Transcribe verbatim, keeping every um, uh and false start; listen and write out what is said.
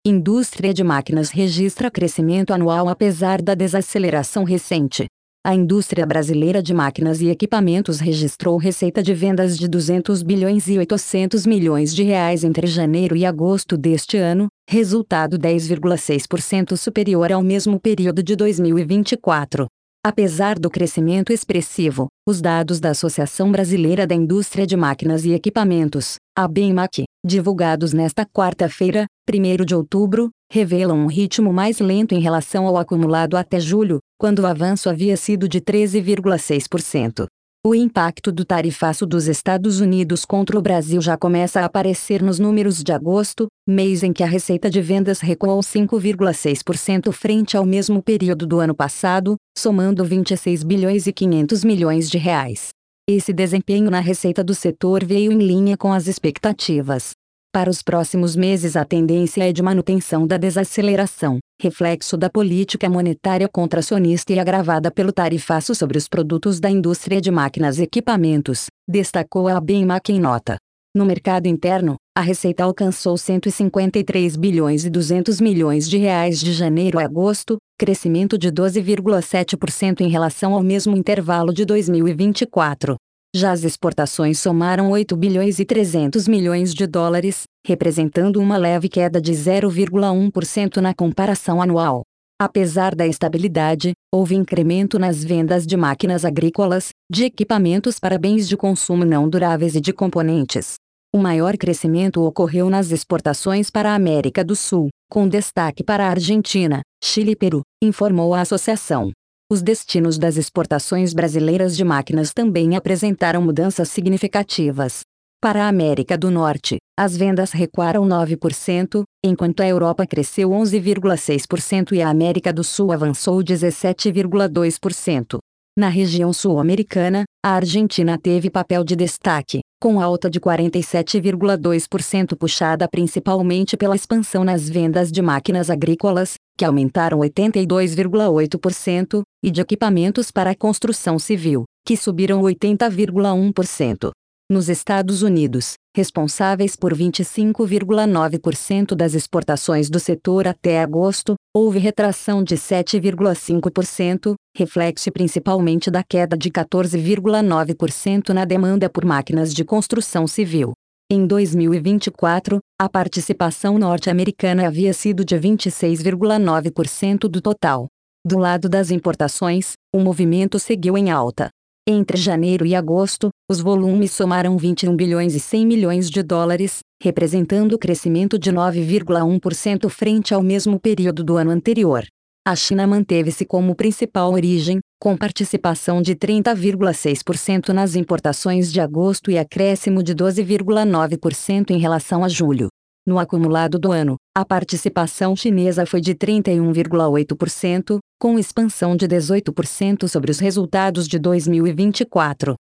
Indústria de máquinas registra crescimento anual apesar da desaceleração recente. A indústria brasileira de máquinas e equipamentos registrou receita de vendas de duzentos bilhões e oitocentos milhões de reais entre janeiro e agosto deste ano, resultado dez vírgula seis por cento superior ao mesmo período de dois mil e vinte e quatro. Apesar do crescimento expressivo, os dados da Associação Brasileira da Indústria de Máquinas e Equipamentos, a ABIMAQ, divulgados nesta quarta-feira, primeiro de outubro, revelam um ritmo mais lento em relação ao acumulado até julho, quando o avanço havia sido de treze vírgula seis por cento. O impacto do tarifaço dos Estados Unidos contra o Brasil já começa a aparecer nos números de agosto, mês em que a receita de vendas recuou cinco vírgula seis por cento frente ao mesmo período do ano passado, somando vinte e seis bilhões e quinhentos milhões de reais. Esse desempenho na receita do setor veio em linha com as expectativas. Para os próximos meses a tendência é de manutenção da desaceleração, reflexo da política monetária contracionista e agravada pelo tarifaço sobre os produtos da indústria de máquinas e equipamentos, destacou a ABIMAQ em nota. No mercado interno, a receita alcançou cento e cinquenta e três bilhões e duzentos milhões de reais de janeiro a agosto, crescimento de doze vírgula sete por cento em relação ao mesmo intervalo de dois mil e vinte e quatro. Já as exportações somaram oito bilhões e trezentos milhões de dólares, representando uma leve queda de zero vírgula um por cento na comparação anual. Apesar da estabilidade, houve incremento nas vendas de máquinas agrícolas, de equipamentos para bens de consumo não duráveis e de componentes. O maior crescimento ocorreu nas exportações para a América do Sul, com destaque para a Argentina, Chile e Peru, informou a associação. Os destinos das exportações brasileiras de máquinas também apresentaram mudanças significativas. Para a América do Norte, as vendas recuaram nove por cento, enquanto a Europa cresceu onze vírgula seis por cento e a América do Sul avançou dezessete vírgula dois por cento. Na região sul-americana, a Argentina teve papel de destaque, com alta de quarenta e sete vírgula dois por cento puxada principalmente pela expansão nas vendas de máquinas agrícolas, que aumentaram oitenta e dois vírgula oito por cento, e de equipamentos para a construção civil, que subiram oitenta vírgula um por cento. Nos Estados Unidos, responsáveis por vinte e cinco vírgula nove por cento das exportações do setor até agosto, houve retração de sete vírgula cinco por cento, reflexo principalmente da queda de quatorze vírgula nove por cento na demanda por máquinas de construção civil. Em dois mil e vinte e quatro, a participação norte-americana havia sido de vinte e seis vírgula nove por cento do total. Do lado das importações, o movimento seguiu em alta. Entre janeiro e agosto, os volumes somaram vinte e um bilhões e cem milhões de dólares, representando crescimento de nove vírgula um por cento frente ao mesmo período do ano anterior. A China manteve-se como principal origem, com participação de trinta vírgula seis por cento nas importações de agosto e acréscimo de doze vírgula nove por cento em relação a julho. No acumulado do ano, a participação chinesa foi de trinta e um vírgula oito por cento, com expansão de dezoito por cento sobre os resultados de dois mil e vinte e quatro.